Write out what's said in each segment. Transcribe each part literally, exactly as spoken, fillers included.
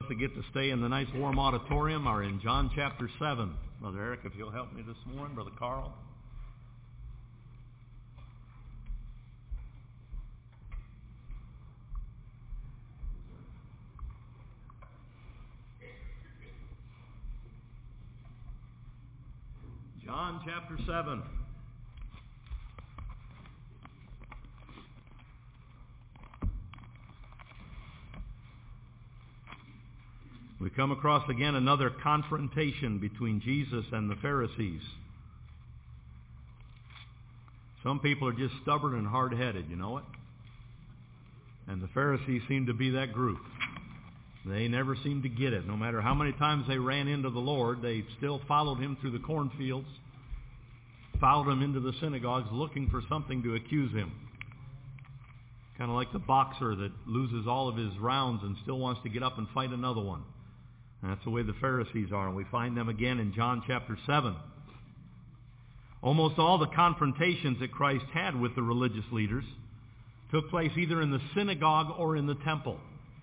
that get to stay in the nice warm auditorium are in John chapter seven. Brother Eric, if you'll help me this morning. Brother Carl. John chapter seven. We come across again another confrontation between Jesus and the Pharisees. Some people are just stubborn and hard-headed, you know it? And the Pharisees seem to be that group. They never seemed to get it. No matter how many times they ran into the Lord, they still followed him through the cornfields, followed him into the synagogues looking for something to accuse him. Kind of like the boxer that loses all of his rounds and still wants to get up and fight another one. And that's the way the Pharisees are, and we find them again in John chapter seven. Almost all the confrontations that Christ had with the religious leaders took place either in the synagogue or in the temple.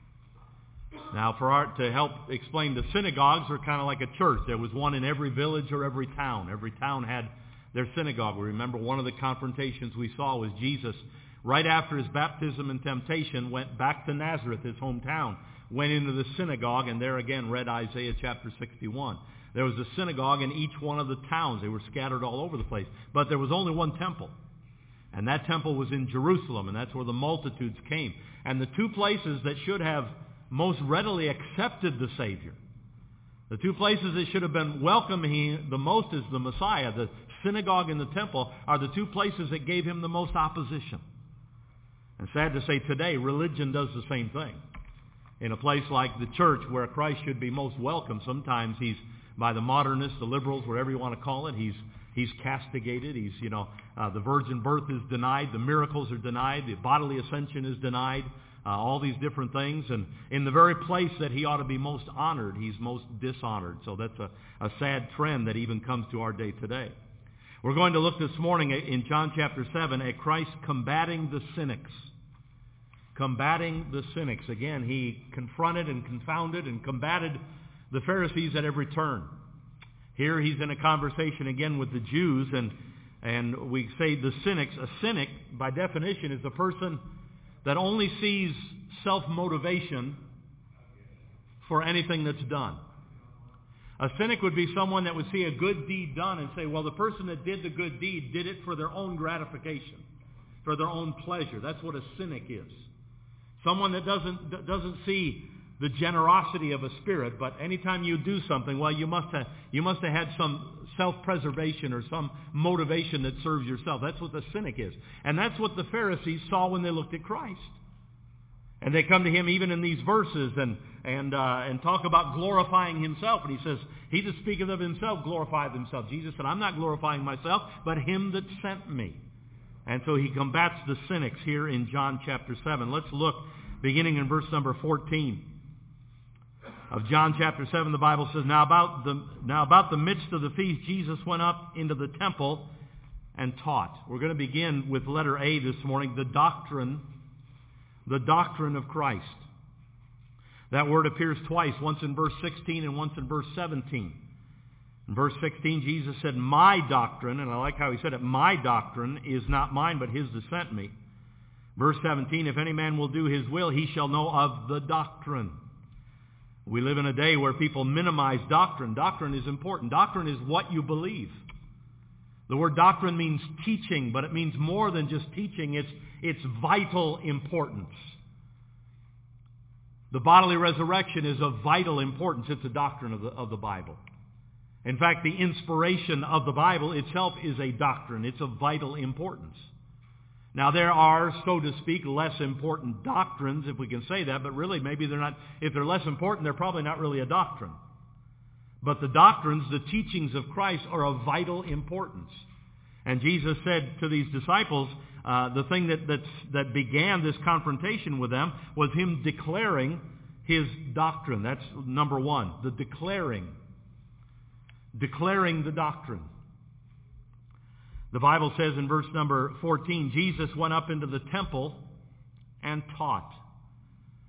Now, for our, to help explain, the synagogues are kind of like a church. There was one in every village or every town. Every town had their synagogue. We remember one of the confrontations we saw was Jesus, right after his baptism and temptation, went back to Nazareth, his hometown, went into the synagogue, and there again read Isaiah chapter sixty-one. There was a synagogue in each one of the towns. They were scattered all over the place. But there was only one temple. And that temple was in Jerusalem, and that's where the multitudes came. And the two places that should have most readily accepted the Savior, the two places that should have been welcoming the most as the Messiah, the synagogue and the temple, are the two places that gave him the most opposition. And sad to say, today, religion does the same thing. In a place like the church where Christ should be most welcome, sometimes he's, by the modernists, the liberals, whatever you want to call it, he's he's castigated. He's, you know, uh, the virgin birth is denied, the miracles are denied, the bodily ascension is denied, uh, all these different things. And in the very place that he ought to be most honored, he's most dishonored. So that's a, a sad trend that even comes to our day today. We're going to look this morning in John chapter seven at Christ combating the cynics. Combating the cynics. Again, he confronted and confounded and combated the Pharisees at every turn. Here he's in a conversation again with the Jews, and and we say the cynics. A cynic, by definition, is a person that only sees self-motivation for anything that's done. A cynic would be someone that would see a good deed done and say, well, the person that did the good deed did it for their own gratification, for their own pleasure. That's what a cynic is. Someone that doesn't doesn't see the generosity of a spirit, but anytime you do something, well, you must have you must have had some self-preservation or some motivation that serves yourself. That's what the cynic is. And that's what the Pharisees saw when they looked at Christ. And they come to him even in these verses and and uh, and talk about glorifying himself. And he says, he that speaketh of himself glorifieth himself. Jesus said, I'm not glorifying myself, but him that sent me. And so he combats the cynics here in John chapter seven. Let's look beginning in verse number fourteen of John chapter seven. The Bible says, Now about the now about the midst of the feast, Jesus went up into the temple and taught. We're going to begin with letter A this morning, the doctrine, the doctrine of Christ. That word appears twice, once in verse sixteen and once in verse seventeen. In verse sixteen, Jesus said, my doctrine, and I like how he said it, my doctrine is not mine, but his that sent me. Verse seventeen, if any man will do his will, he shall know of the doctrine. We live in a day where people minimize doctrine. Doctrine is important. Doctrine is what you believe. The word doctrine means teaching, but it means more than just teaching. It's, it's vital importance. The bodily resurrection is of vital importance. It's a doctrine of the, of the Bible. In fact, the inspiration of the Bible itself is a doctrine. It's of vital importance. Now, there are, so to speak, less important doctrines, if we can say that, but really maybe they're not, if they're less important, they're probably not really a doctrine. But the doctrines, the teachings of Christ are of vital importance. And Jesus said to these disciples, uh, the thing that, that's, that began this confrontation with them was him declaring his doctrine. That's number one, the declaring. Declaring the doctrine. The Bible says in verse number fourteen, Jesus went up into the temple and taught.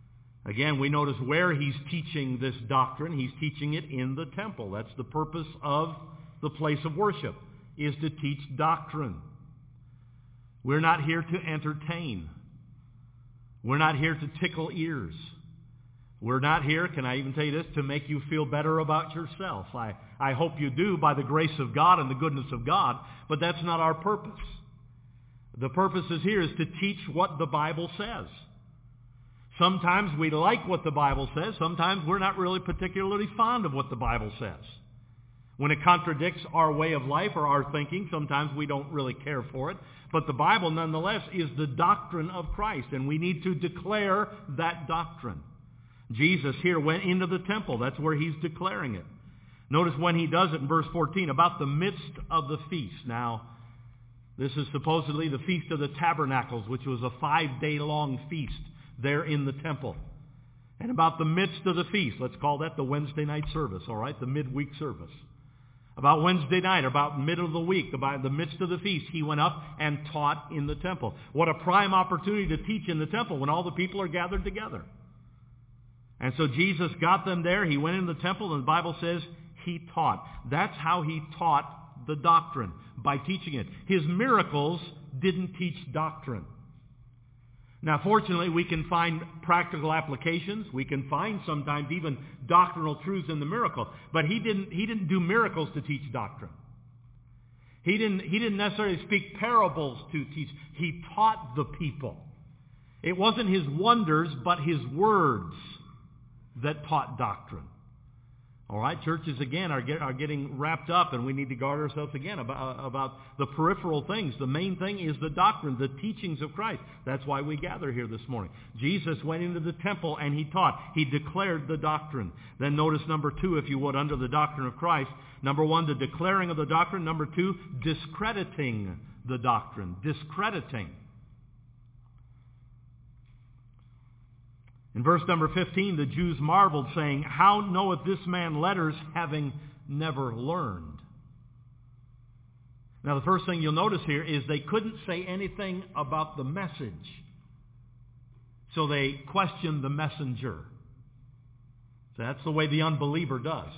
Again, we notice where he's teaching this doctrine. He's teaching it in the temple. That's the purpose of the place of worship, is to teach doctrine. We're not here to entertain. We're not here to tickle ears. We're not here, can I even tell you this, to make you feel better about yourself. I, I hope you do by the grace of God and the goodness of God, but that's not our purpose. The purpose is here is to teach what the Bible says. Sometimes we like what the Bible says. Sometimes we're not really particularly fond of what the Bible says. When it contradicts our way of life or our thinking, sometimes we don't really care for it. But the Bible, nonetheless, is the doctrine of Christ, and we need to declare that doctrine. Jesus here went into the temple. That's where he's declaring it. Notice when he does it in verse fourteen, about the midst of the feast. Now, this is supposedly the Feast of the Tabernacles, which was a five-day-long feast there in the temple. And about the midst of the feast, let's call that the Wednesday night service, all right, the midweek service. About Wednesday night, about middle of the week, about the midst of the feast, he went up and taught in the temple. What a prime opportunity to teach in the temple when all the people are gathered together. And so Jesus got them there. He went in the temple, and the Bible says he taught. That's how he taught the doctrine, by teaching it. His miracles didn't teach doctrine. Now, fortunately, we can find practical applications. We can find sometimes even doctrinal truths in the miracle. But he didn't, he didn't do miracles to teach doctrine. He didn't, he didn't necessarily speak parables to teach. He taught the people. It wasn't his wonders, but his words that taught doctrine. All right, churches again are, get, are getting wrapped up, and we need to guard ourselves again about, about the peripheral things. The main thing is the doctrine, the teachings of Christ. That's why we gather here this morning. Jesus went into the temple and he taught. He declared the doctrine. Then notice number two, if you would, under the doctrine of Christ. Number one, the declaring of the doctrine. Number two, discrediting the doctrine. Discrediting. In verse number fifteen, the Jews marveled, saying, "How knoweth this man letters, having never learned?" Now, the first thing you'll notice here is they couldn't say anything about the message. So they questioned the messenger. So that's the way the unbeliever does.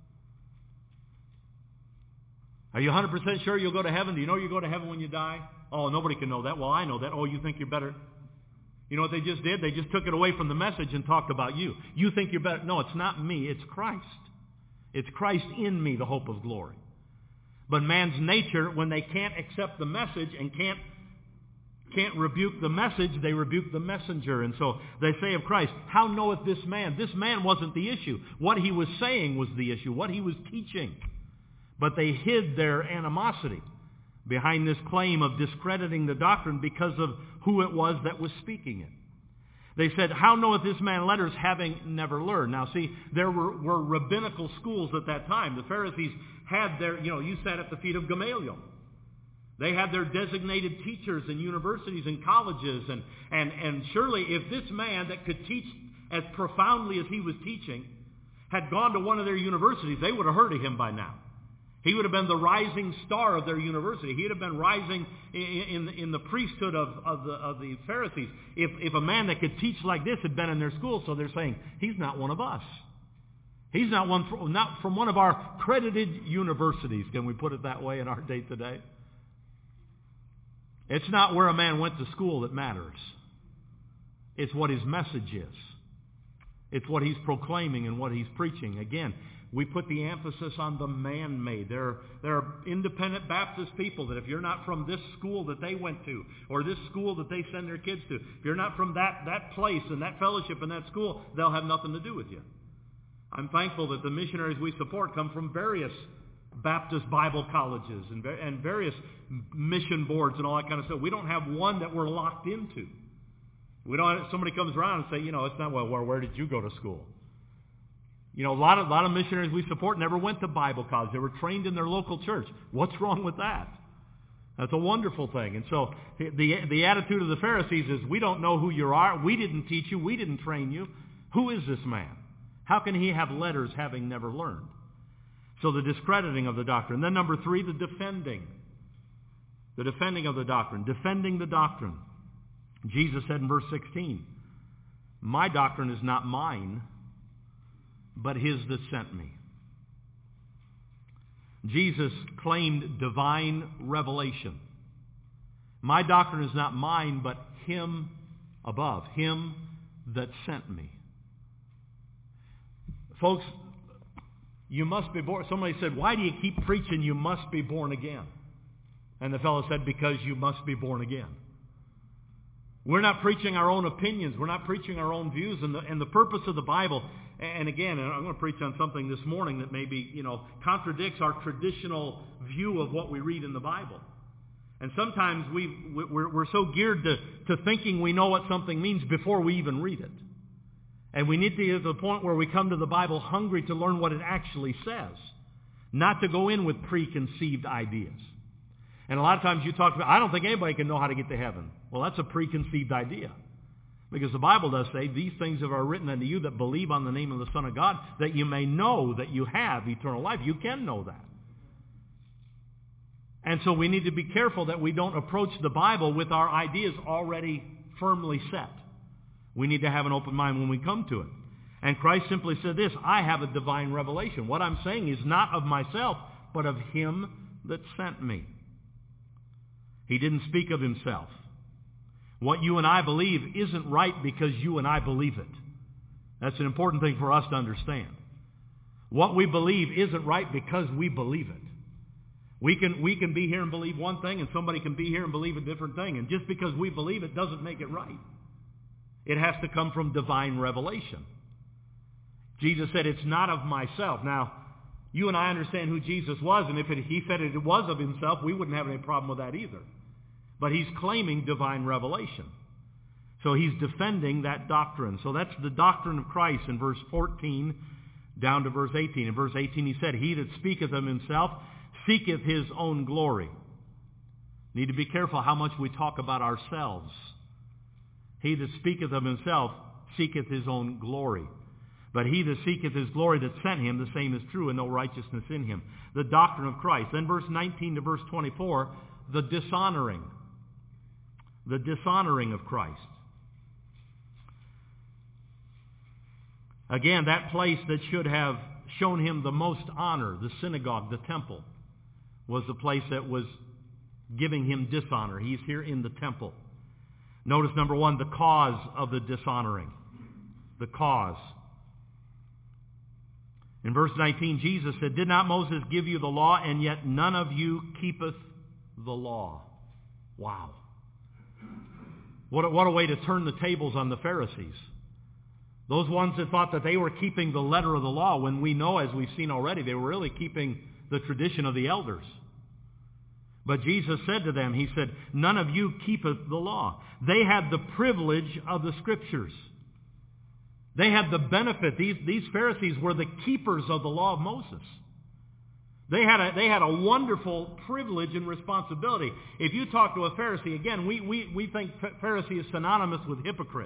Are you one hundred percent sure you'll go to heaven? Do you know you go to heaven when you die? Oh, nobody can know that. Well, I know that. Oh, you think you're better? You know what they just did? They just took it away from the message and talked about you. You think you're better. No, it's not me. It's Christ. It's Christ in me, the hope of glory. But man's nature, when they can't accept the message and can't, can't rebuke the message, they rebuke the messenger. And so they say of Christ, "How knoweth this man?" This man wasn't the issue. What he was saying was the issue, what he was teaching. But they hid their animosity behind this claim of discrediting the doctrine because of who it was that was speaking it. They said, "How knoweth this man letters, having never learned?" Now see, there were, were rabbinical schools at that time. The Pharisees had their, you know, you sat at the feet of Gamaliel. They had their designated teachers in universities and colleges. And, and, and surely if this man that could teach as profoundly as he was teaching had gone to one of their universities, they would have heard of him by now. He would have been the rising star of their university. He would have been rising in, in, in the priesthood of, of, the, of the Pharisees. If, if a man that could teach like this had been in their school, so they're saying, he's not one of us. He's not one from, not from one of our credited universities. Can we put it that way in our day today? It's not where a man went to school that matters. It's what his message is. It's what he's proclaiming and what he's preaching. Again, we put the emphasis on the man-made. There, there are independent Baptist people that if you're not from this school that they went to, or this school that they send their kids to, if you're not from that, that place and that fellowship and that school, they'll have nothing to do with you. I'm thankful that the missionaries we support come from various Baptist Bible colleges and, and various mission boards and all that kind of stuff. We don't have one that we're locked into. We don't. Somebody comes around and say, you know, it's not, well, where, where did you go to school? You know, a lot of, a lot of missionaries we support never went to Bible college. They were trained in their local church. What's wrong with that? That's a wonderful thing. And so the, the attitude of the Pharisees is, we don't know who you are. We didn't teach you. We didn't train you. Who is this man? How can he have letters having never learned? So the discrediting of the doctrine. Then number three, the defending. The defending of the doctrine. Defending the doctrine. Jesus said in verse sixteen, My doctrine is not mine, but his that sent me. Jesus claimed divine revelation. My doctrine is not mine, but him above, him that sent me. Folks, you must be born. Somebody said, why do you keep preaching you must be born again? And the fellow said, because you must be born again. We're not preaching our own opinions. We're not preaching our own views. And the, and the purpose of the Bible, and again, I'm going to preach on something this morning that maybe, you know, contradicts our traditional view of what we read in the Bible. And sometimes we, we're, we're so geared to, to thinking we know what something means before we even read it. And we need to get to the point where we come to the Bible hungry to learn what it actually says, not to go in with preconceived ideas. And a lot of times you talk about, I don't think anybody can know how to get to heaven. Well, that's a preconceived idea. Because the Bible does say, these things are written unto you that believe on the name of the Son of God, that you may know that you have eternal life. You can know that. And so we need to be careful that we don't approach the Bible with our ideas already firmly set. We need to have an open mind when we come to it. And Christ simply said this, I have a divine revelation. What I'm saying is not of myself, but of him that sent me. He didn't speak of himself. What you and I believe isn't right because you and I believe it. That's an important thing for us to understand. What we believe isn't right because we believe it. We can, we can be here and believe one thing, and somebody can be here and believe a different thing. And just because we believe it doesn't make it right. It has to come from divine revelation. Jesus said, it's not of myself. Now, you and I understand who Jesus was, and if it, he said it was of himself, we wouldn't have any problem with that either. But he's claiming divine revelation. So he's defending that doctrine. So that's the doctrine of Christ in verse fourteen down to verse eighteen. In verse eighteen he said, he that speaketh of himself seeketh his own glory. Need to be careful how much we talk about ourselves. He that speaketh of himself seeketh his own glory. But he that seeketh his glory that sent him, the same is true, and no righteousness in him. The doctrine of Christ. Then verse nineteen to verse twenty-four, the dishonoring. The dishonoring of Christ. Again, that place that should have shown him the most honor, the synagogue, the temple, was the place that was giving him dishonor. He's here in the temple. Notice, number one, the cause of the dishonoring. The cause. In verse nineteen, Jesus said, did not Moses give you the law, and yet none of you keepeth the law? Wow. What a, what a way to turn the tables on the Pharisees. Those ones that thought that they were keeping the letter of the law, when we know, as we've seen already, they were really keeping the tradition of the elders. But Jesus said to them, he said, none of you keepeth the law. They had the privilege of the Scriptures. They had the benefit. These, these Pharisees were the keepers of the law of Moses. They had a, they had a wonderful privilege and responsibility. If you talk to a Pharisee, again, we, we, we think Pharisee is synonymous with hypocrite.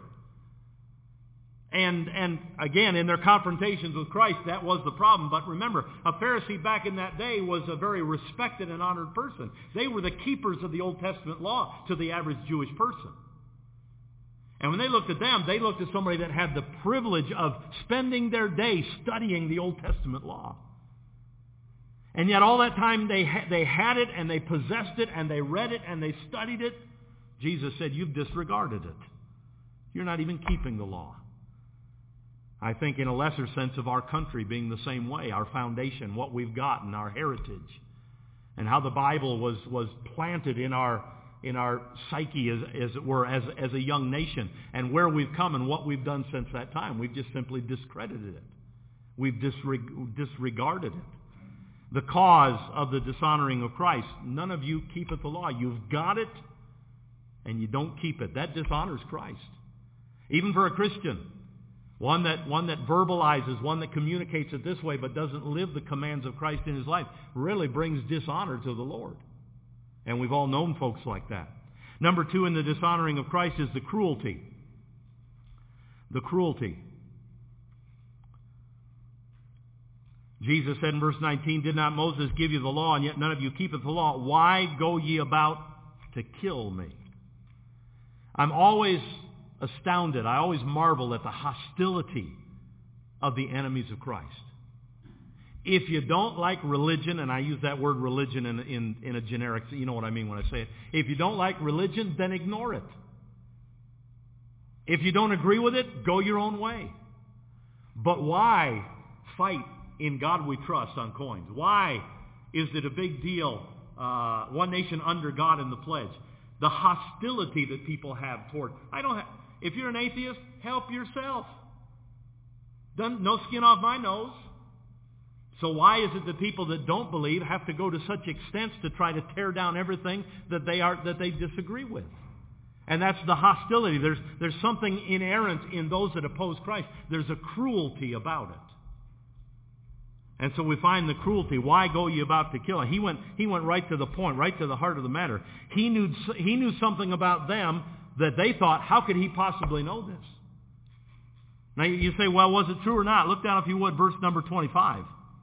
And, and again, in their confrontations with Christ, that was the problem. But remember, a Pharisee back in that day was a very respected and honored person. They were the keepers of the Old Testament law to the average Jewish person. And when they looked at them, they looked at somebody that had the privilege of spending their day studying the Old Testament law. And yet all that time they, ha- they had it and they possessed it and they read it and they studied it. Jesus said, you've disregarded it. You're not even keeping the law. I think in a lesser sense of our country being the same way, our foundation, what we've gotten, our heritage, and how the Bible was, was planted in our in our psyche, as, as it were, as, as a young nation, and where we've come and what we've done since that time. We've just simply discredited it. We've disreg- disregarded it. The cause of the dishonoring of Christ, none of you keepeth the law. You've got it, and you don't keep it. That dishonors Christ. Even for a Christian, one that, one that verbalizes, one that communicates it this way, but doesn't live the commands of Christ in his life, really brings dishonor to the Lord. And we've all known folks like that. Number two in the dishonoring of Christ is the cruelty. The cruelty. Jesus said in verse nineteen, did not Moses give you the law, and yet none of you keepeth the law? Why go ye about to kill me? I'm always astounded. I always marvel at the hostility of the enemies of Christ. If you don't like religion, and I use that word religion in, in, in a generic, you know what I mean when I say it. If you don't like religion, then ignore it. If you don't agree with it, go your own way. But why fight in God we trust on coins? Why is it a big deal, uh, one nation under God in the pledge? The hostility that people have toward, I don't have, if you're an atheist, help yourself. Done, no skin off my nose. So why is it that people that don't believe have to go to such extents to try to tear down everything that they are that they disagree with? And that's the hostility. There's there's something inerrant in those that oppose Christ. There's a cruelty about it. And so we find the cruelty. Why go ye about to kill? He went he went right to the point, right to the heart of the matter. He knew he knew something about them that they thought, how could he possibly know this? Now you say, well, was it true or not? Look down, if you would, verse number twenty-five.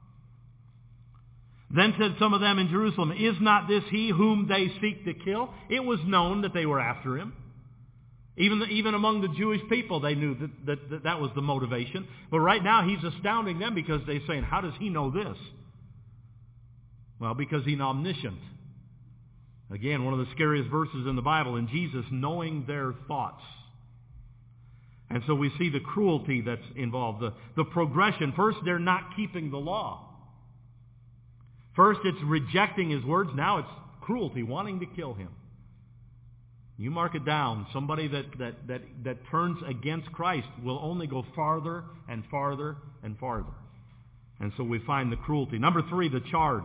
Then said some of them in Jerusalem, is not this he whom they seek to kill? It was known that they were after him. Even, the, even among the Jewish people, they knew that, that, that that was the motivation. But right now, he's astounding them because they're saying, how does he know this? Well, because he's omniscient. Again, one of the scariest verses in the Bible, in Jesus knowing their thoughts. And so we see the cruelty that's involved, the, the progression. First, they're not keeping the law. First, it's rejecting his words. Now it's cruelty, wanting to kill him. You mark it down. Somebody that, that, that, that turns against Christ will only go farther and farther and farther. And so we find the cruelty. Number three, the charge.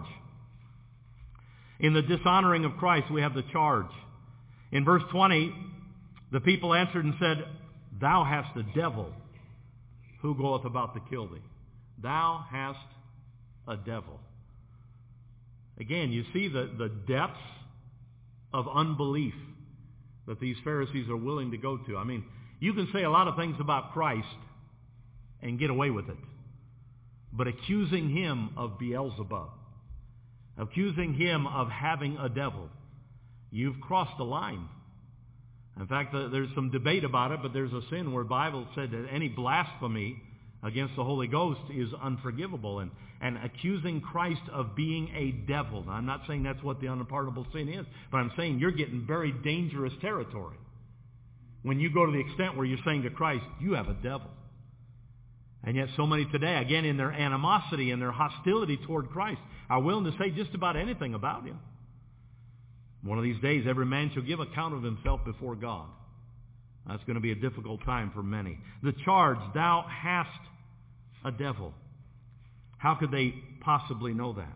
In the dishonoring of Christ, we have the charge. In verse twenty, the people answered and said, thou hast a devil who goeth about to kill thee. Thou hast a devil. Again, you see the, the depths of unbelief that these Pharisees are willing to go to. I mean, you can say a lot of things about Christ and get away with it. But accusing him of Beelzebub, accusing him of having a devil, you've crossed a line. In fact, there's some debate about it, but there's a sin where the Bible said that any blasphemy against the Holy Ghost is unforgivable. And, and accusing Christ of being a devil. Now, I'm not saying that's what the unpardonable sin is, but I'm saying you're getting very dangerous territory when you go to the extent where you're saying to Christ, you have a devil. And yet so many today, again, in their animosity and their hostility toward Christ, are willing to say just about anything about him. One of these days, every man shall give account of himself before God. That's going to be a difficult time for many. The charge, thou hast a devil. How could they possibly know that?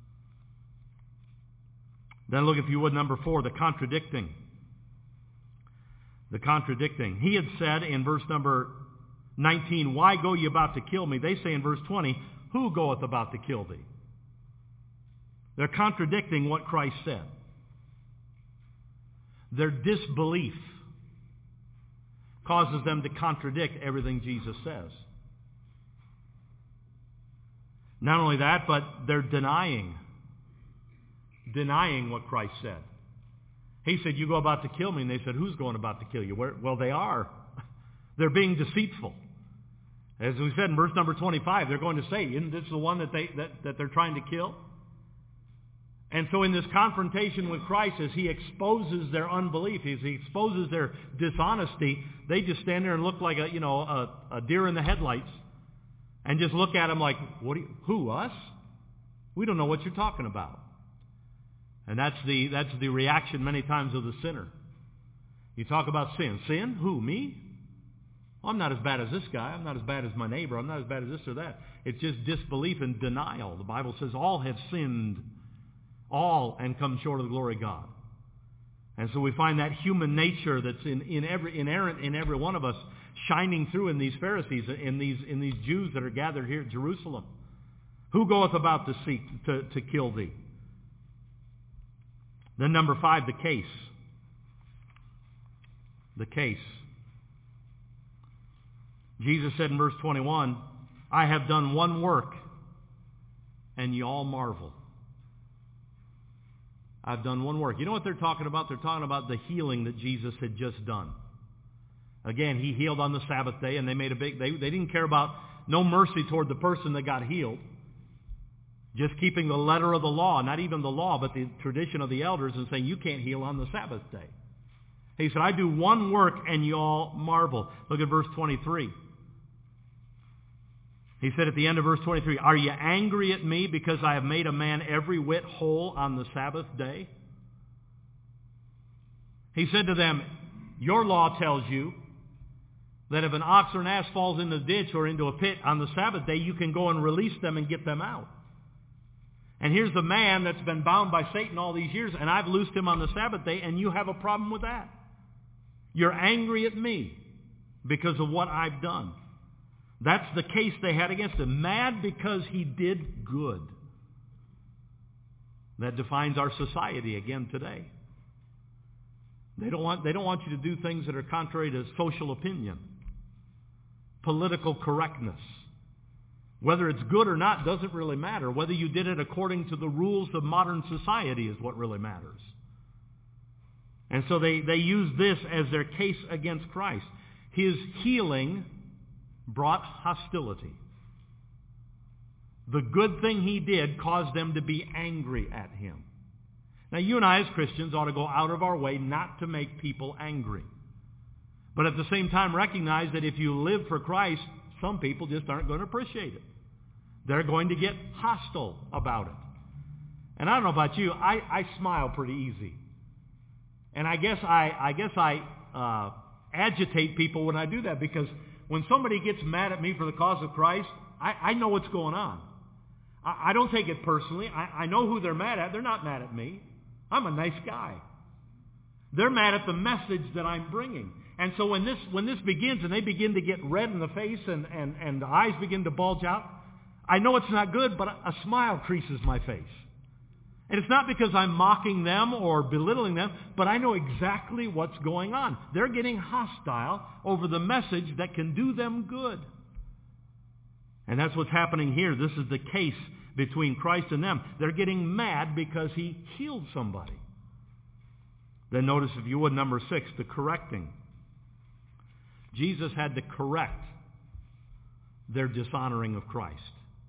Then look, if you would, number four, the contradicting. The contradicting. He had said in verse number nineteen, why go ye about to kill me? They say in verse twenty, who goeth about to kill thee? They're contradicting what Christ said. Their disbelief causes them to contradict everything Jesus says. Not only that, but they're denying, denying what Christ said. He said, you go about to kill me. And they said, who's going about to kill you? Where, well, they are. They're being deceitful. As we said in verse number twenty-five, they're going to say, isn't this the one that, they, that, that they're trying to kill? And so in this confrontation with Christ, as he exposes their unbelief, as he exposes their dishonesty, they just stand there and look like a, you know, a, a deer in the headlights and just look at him like, what do you, who, us? We don't know what you're talking about. And that's the, that's the reaction many times of the sinner. You talk about sin. Sin? Who, me? Well, I'm not as bad as this guy. I'm not as bad as my neighbor. I'm not as bad as this or that. It's just disbelief and denial. The Bible says all have sinned, all, and come short of the glory of God. And so we find that human nature that's in, in every, inherent in every one of us shining through in these Pharisees, in these, in these Jews that are gathered here at Jerusalem. Who goeth about to seek to, to kill thee? Then number five, the case. The case. Jesus said in verse twenty-one, I have done one work, and ye all marvel. I've done one work. You know what they're talking about? They're talking about the healing that Jesus had just done. Again, he healed on the Sabbath day, and they made a big, they, they didn't care about, no mercy toward the person that got healed. Just keeping the letter of the law, not even the law, but the tradition of the elders, and saying, you can't heal on the Sabbath day. He said, I do one work and you all marvel. Look at verse twenty-three. He said at the end of verse twenty-three, are you angry at me because I have made a man every whit whole on the Sabbath day? He said to them, your law tells you that if an ox or an ass falls in the ditch or into a pit on the Sabbath day, you can go and release them and get them out. And here's the man that's been bound by Satan all these years, and I've loosed him on the Sabbath day, and you have a problem with that. You're angry at me because of what I've done. That's the case they had against him. Mad because he did good. That defines our society again today. They don't want, they don't want you to do things that are contrary to social opinion, political correctness. Whether it's good or not doesn't really matter. Whether you did it according to the rules of modern society is what really matters. And so they, they use this as their case against Christ. His healing brought hostility. The good thing he did caused them to be angry at him. Now, you and I as Christians ought to go out of our way not to make people angry. But at the same time, recognize that if you live for Christ, some people just aren't going to appreciate it. They're going to get hostile about it. And I don't know about you, I, I smile pretty easy. And I guess I, I guess I uh, agitate people when I do that, because when somebody gets mad at me for the cause of Christ, I, I know what's going on. I, I don't take it personally. I, I know who they're mad at. They're not mad at me. I'm a nice guy. They're mad at the message that I'm bringing. And so when this when this begins and they begin to get red in the face and, and, and the eyes begin to bulge out, I know it's not good, but a smile creases my face. And it's not because I'm mocking them or belittling them, but I know exactly what's going on. They're getting hostile over the message that can do them good. And that's what's happening here. This is the case between Christ and them. They're getting mad because he healed somebody. Then notice, if you would, number six, the correcting. Jesus had to correct their dishonoring of Christ.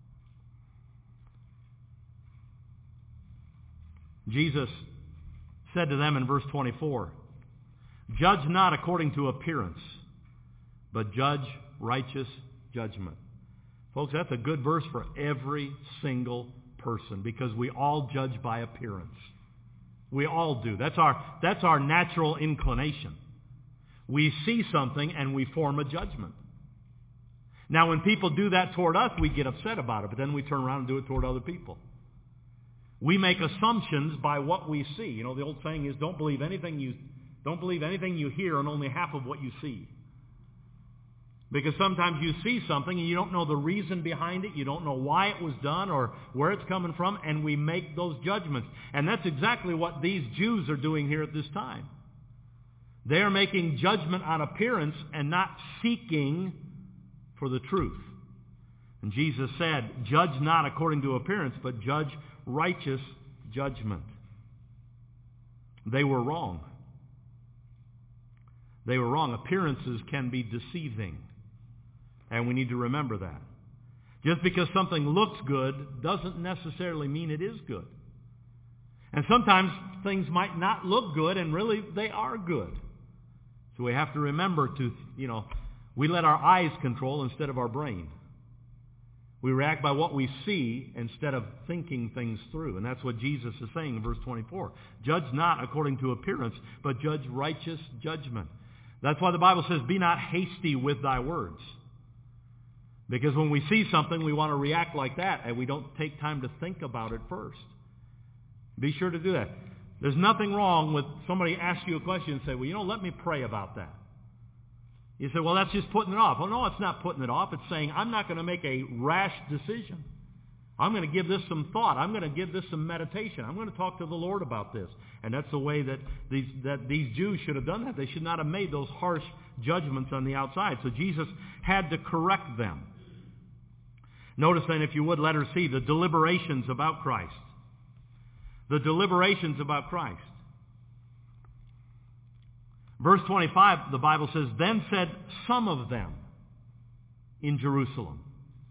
Jesus said to them in verse twenty-four, judge not according to appearance, but judge righteous judgment. Folks, that's a good verse for every single person, because we all judge by appearance. We all do. That's our, that's our natural inclination. We see something and we form a judgment. Now, when people do that toward us, we get upset about it, but then we turn around and do it toward other people. We make assumptions by what we see. You know, the old saying is, don't believe anything you, don't believe anything you hear and only half of what you see. Because sometimes you see something and you don't know the reason behind it. You don't know why it was done or where it's coming from, and we make those judgments. And that's exactly what these Jews are doing here at this time. They are making judgment on appearance and not seeking for the truth. And Jesus said, judge not according to appearance, but judge righteous judgment. They were wrong. They were wrong. Appearances can be deceiving. And we need to remember that. Just because something looks good doesn't necessarily mean it is good. And sometimes things might not look good, and really they are good. So we have to remember to, you know, we let our eyes control instead of our brain. We react by what we see instead of thinking things through. And that's what Jesus is saying in verse twenty-four. Judge not according to appearance, but judge righteous judgment. That's why the Bible says, be not hasty with thy words. Because when we see something, we want to react like that, and we don't take time to think about it first. Be sure to do that. There's nothing wrong with somebody ask you a question and say, well, you know, let me pray about that. You say, well, that's just putting it off. Well, no, it's not putting it off. It's saying, I'm not going to make a rash decision. I'm going to give this some thought. I'm going to give this some meditation. I'm going to talk to the Lord about this. And that's the way that these, that these Jews should have done that. They should not have made those harsh judgments on the outside. So Jesus had to correct them. Notice then, if you would, letter C, the deliberations about Christ. The deliberations about Christ. Verse twenty-five, the Bible says, then said some of them in Jerusalem,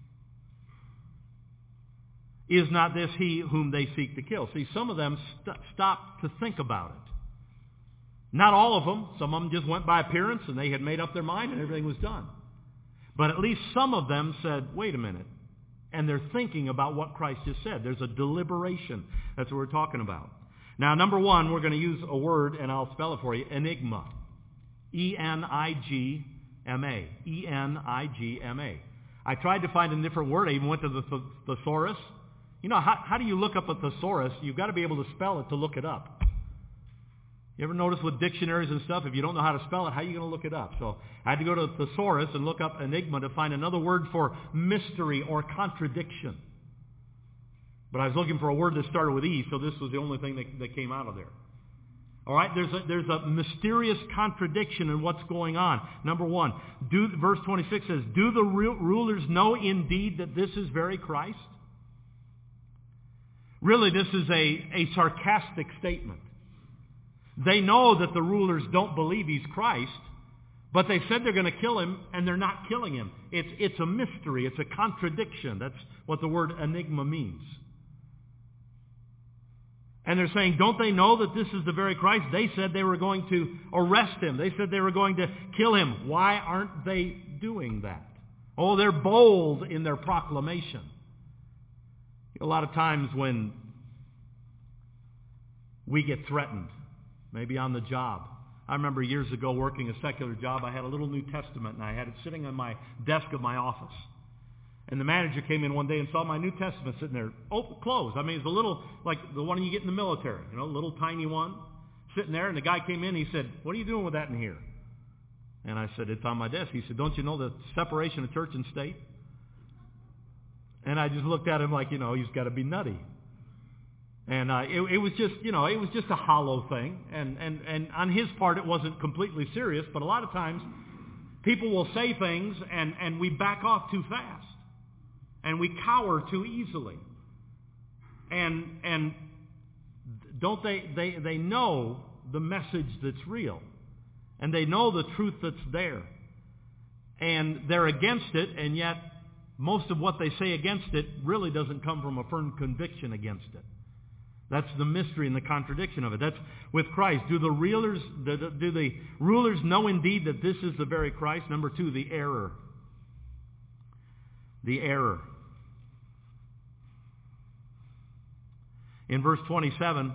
is not this he whom they seek to kill? See, some of them st- stopped to think about it. Not all of them. Some of them just went by appearance and they had made up their mind and everything was done. But at least some of them said, wait a minute. And they're thinking about what Christ just said. There's a deliberation. That's what we're talking about. Now, number one, we're going to use a word, and I'll spell it for you, enigma. E N I G M A. E N I G M A. I tried to find a different word. I even went to the th- thesaurus. You know, how, how do you look up a thesaurus? You've got to be able to spell it to look it up. You ever notice with dictionaries and stuff, if you don't know how to spell it, how are you going to look it up? So I had to go to the thesaurus and look up enigma to find another word for mystery or contradiction. But I was looking for a word that started with E, so this was the only thing that, that came out of there. All right, there's a, there's a mysterious contradiction in what's going on. Number one, do, verse twenty-six says, do the rulers know indeed that this is very Christ? Really, this is a, a sarcastic statement. They know that the rulers don't believe he's Christ, but they said they're going to kill him, and they're not killing him. It's, it's a mystery. It's a contradiction. That's what the word enigma means. And they're saying, don't they know that this is the very Christ? They said they were going to arrest him. They said they were going to kill him. Why aren't they doing that? Oh, they're bold in their proclamation. A lot of times when we get threatened, maybe on the job. I remember years ago working a secular job, I had a little New Testament, and I had it sitting on my desk of my office. And the manager came in one day and saw my New Testament sitting there, open, closed. I mean, it's a little, like the one you get in the military, you know, a little tiny one, sitting there. And the guy came in, he said, what are you doing with that in here? And I said, it's on my desk. He said, don't you know the separation of church and state? And I just looked at him like, you know, he's got to be nutty. And uh, it, it was just, you know, it was just a hollow thing. And, and, and on his part, it wasn't completely serious. But a lot of times, people will say things, and, and we back off too fast. And we cower too easily. And, and don't they, they, they know the message that's real. And they know the truth that's there. And they're against it, and yet most of what they say against it really doesn't come from a firm conviction against it. That's the mystery and the contradiction of it. That's with Christ. Do the rulers, do the rulers know indeed that this is the very Christ? Number two, the error. The error. In verse twenty-seven,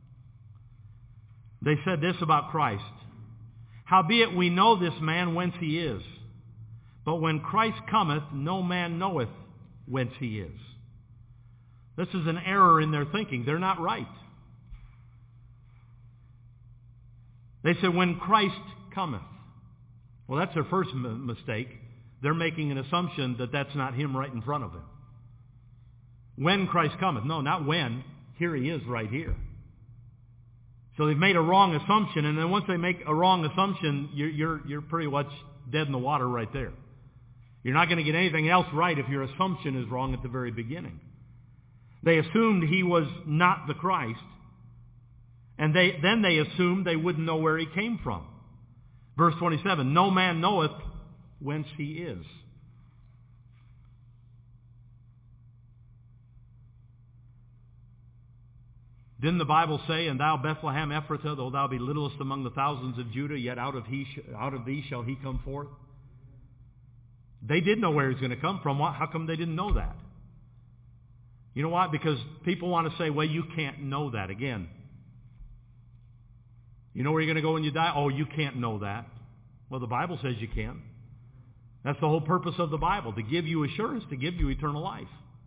they said this about Christ. Howbeit we know this man whence he is. But when Christ cometh, no man knoweth whence he is. This is an error in their thinking. They're not right. They said, when Christ cometh. Well, that's their first m- mistake. They're making an assumption that that's not him right in front of them. When Christ cometh. No, not when. Here he is right here. So they've made a wrong assumption, and then once they make a wrong assumption, you're, you're, you're pretty much dead in the water right there. You're not going to get anything else right if your assumption is wrong at the very beginning. They assumed he was not the Christ, and they, then they assumed they wouldn't know where he came from. Verse twenty-seven, no man knoweth whence he is. Didn't the Bible say, and thou Bethlehem Ephratah, though thou be littlest among the thousands of Judah, yet out of, he sh- out of thee shall he come forth? They did know where he's going to come from. How come they didn't know that? You know why? Because people want to say, well, you can't know that. Again, you know where you're going to go when you die? Oh, you can't know that. Well, the Bible says you can. That's the whole purpose of the Bible, to give you assurance, to give you eternal life.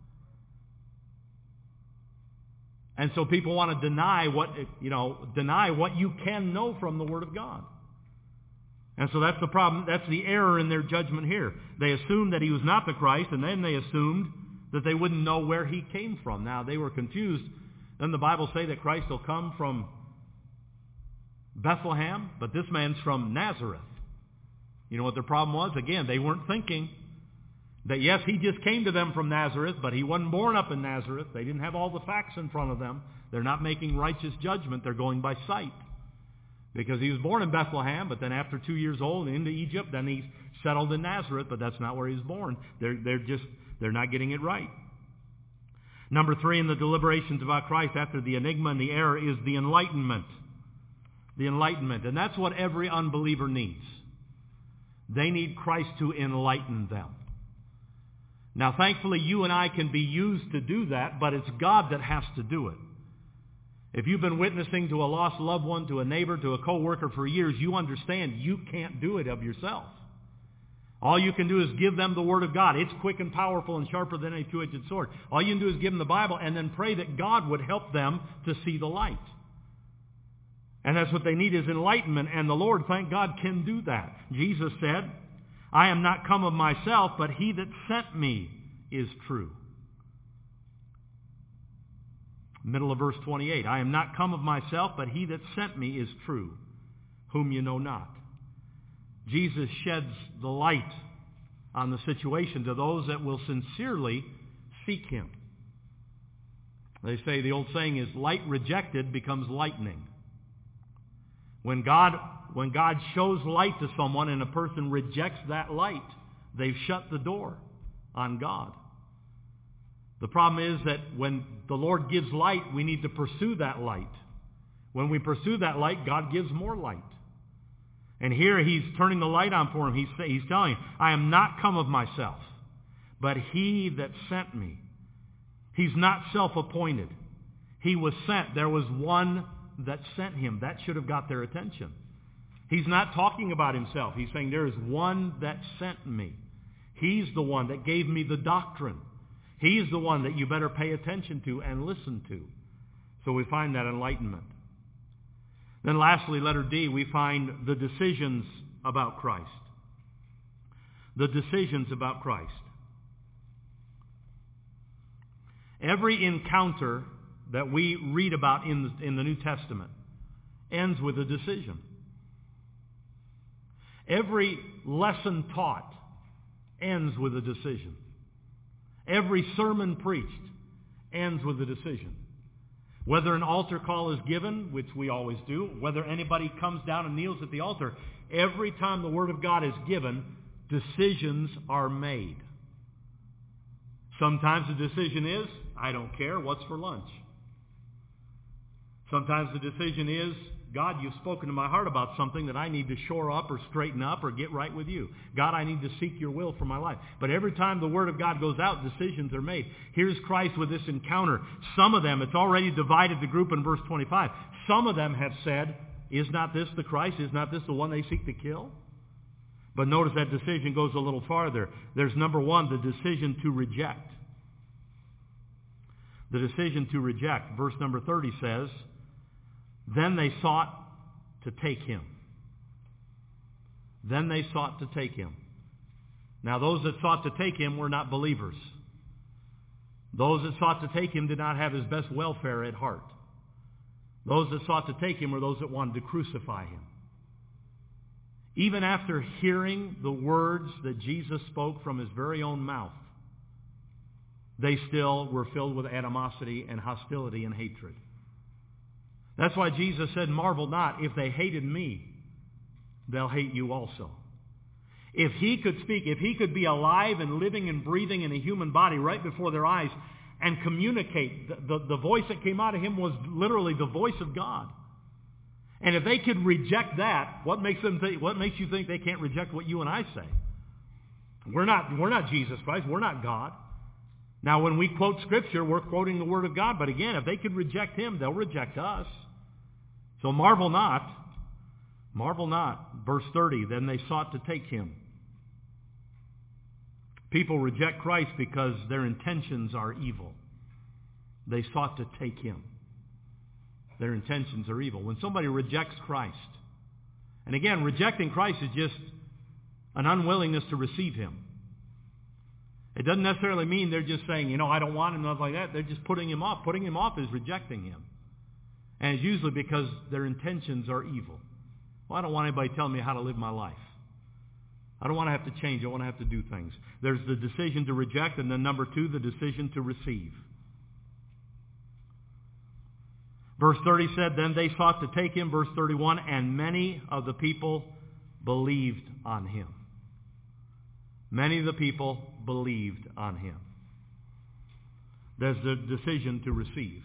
And so people want to deny what, you know, deny what you can know from the Word of God. And so that's the problem. That's the error in their judgment here. They assumed that he was not the Christ, and then they assumed that they wouldn't know where he came from. Now, they were confused. Doesn't the Bible say that Christ will come from Bethlehem? But this man's from Nazareth. You know what their problem was? Again, they weren't thinking that, yes, he just came to them from Nazareth, but he wasn't born up in Nazareth. They didn't have all the facts in front of them. They're not making righteous judgment. They're going by sight. Because he was born in Bethlehem, but then after two years old into Egypt, then he settled in Nazareth, but that's not where he was born. They're, they're just, they're not getting it right. Number three in the deliberations about Christ after the enigma and the error is the enlightenment. The enlightenment. And that's what every unbeliever needs. They need Christ to enlighten them. Now, thankfully, you and I can be used to do that, but it's God that has to do it. If you've been witnessing to a lost loved one, to a neighbor, to a co-worker for years, you understand you can't do it of yourself. All you can do is give them the Word of God. It's quick and powerful and sharper than any two-edged sword. All you can do is give them the Bible and then pray that God would help them to see the light. And that's what they need is enlightenment, and the Lord, thank God, can do that. Jesus said, I am not come of myself, but he that sent me is true. Middle of verse twenty-eight, I am not come of myself, but he that sent me is true, whom you know not. Jesus sheds the light on the situation to those that will sincerely seek him. They say, the old saying is, light rejected becomes lightning. When God, when God shows light to someone and a person rejects that light, they've shut the door on God. The problem is that when the Lord gives light, we need to pursue that light. When we pursue that light, God gives more light. And here he's turning the light on for him. He's, he's telling him, I am not come of myself, but he that sent me. He's not self-appointed. He was sent. There was one that sent him. That should have got their attention. He's not talking about himself. He's saying there is one that sent me. He's the one that gave me the doctrine. He's the one that you better pay attention to and listen to. So we find that enlightenment. Then lastly, letter D, we find the decisions about Christ. The decisions about Christ. Every encounter that we read about in the, in the New Testament ends with a decision. Every lesson taught ends with a decision. Every sermon preached ends with a decision. Whether an altar call is given, which we always do, whether anybody comes down and kneels at the altar, every time the Word of God is given, decisions are made. Sometimes the decision is, I don't care, what's for lunch? Sometimes the decision is, God, you've spoken to my heart about something that I need to shore up or straighten up or get right with you. God, I need to seek your will for my life. But every time the Word of God goes out, decisions are made. Here's Christ with this encounter. Some of them, it's already divided the group in verse twenty-five. Some of them have said, is not this the Christ? Is not this the one they seek to kill? But notice that decision goes a little farther. There's number one, the decision to reject. The decision to reject. Verse number thirty says, then they sought to take him. Then they sought to take him. Now those that sought to take him were not believers. Those that sought to take him did not have his best welfare at heart. Those that sought to take him were those that wanted to crucify him. Even after hearing the words that Jesus spoke from his very own mouth, they still were filled with animosity and hostility and hatred. That's why Jesus said, marvel not, if they hated me, they'll hate you also. If he could speak, if he could be alive and living and breathing in a human body right before their eyes and communicate, the, the, the voice that came out of him was literally the voice of God. And if they could reject that, what makes them think, what makes you think they can't reject what you and I say? We're not, we're not Jesus Christ. We're not God. Now, when we quote Scripture, we're quoting the Word of God. But again, if they could reject him, they'll reject us. So marvel not, marvel not. Verse thirty, then they sought to take him. People reject Christ because their intentions are evil. They sought to take him. Their intentions are evil. When somebody rejects Christ, and again, rejecting Christ is just an unwillingness to receive him. It doesn't necessarily mean they're just saying, you know, I don't want him, nothing like that. They're just putting him off. Putting him off is rejecting him. And it's usually because their intentions are evil. Well, I don't want anybody telling me how to live my life. I don't want to have to change. I want to have to do things. There's the decision to reject, and then number two, the decision to receive. Verse thirty said, then they sought to take him. Verse thirty-one, and many of the people believed on him. Many of the people believed on him. There's the decision to receive.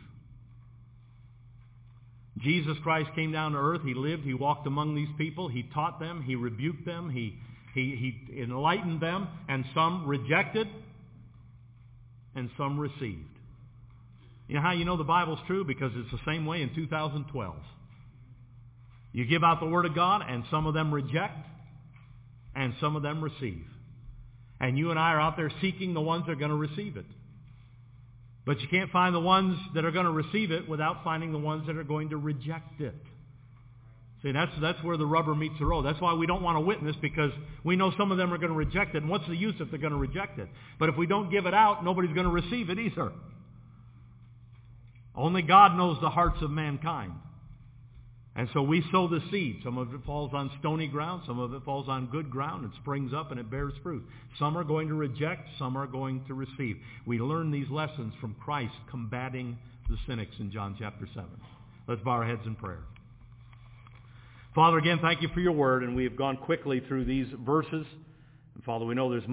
Jesus Christ came down to earth. He lived. He walked among these people. He taught them. He rebuked them. He, he, he enlightened them. And some rejected and some received. You know how you know the Bible's true? Because it's the same way in two thousand twelve. You give out the Word of God, and some of them reject, and some of them receive. And you and I are out there seeking the ones that are going to receive it. But you can't find the ones that are going to receive it without finding the ones that are going to reject it. See, that's, that's where the rubber meets the road. That's why we don't want to witness, because we know some of them are going to reject it. And what's the use if they're going to reject it? But if we don't give it out, nobody's going to receive it either. Only God knows the hearts of mankind. And so we sow the seed. Some of it falls on stony ground. Some of it falls on good ground. It springs up and it bears fruit. Some are going to reject. Some are going to receive. We learn these lessons from Christ combating the cynics in John chapter seven. Let's bow our heads in prayer. Father, again, thank you for your word. And we have gone quickly through these verses. And Father, we know there's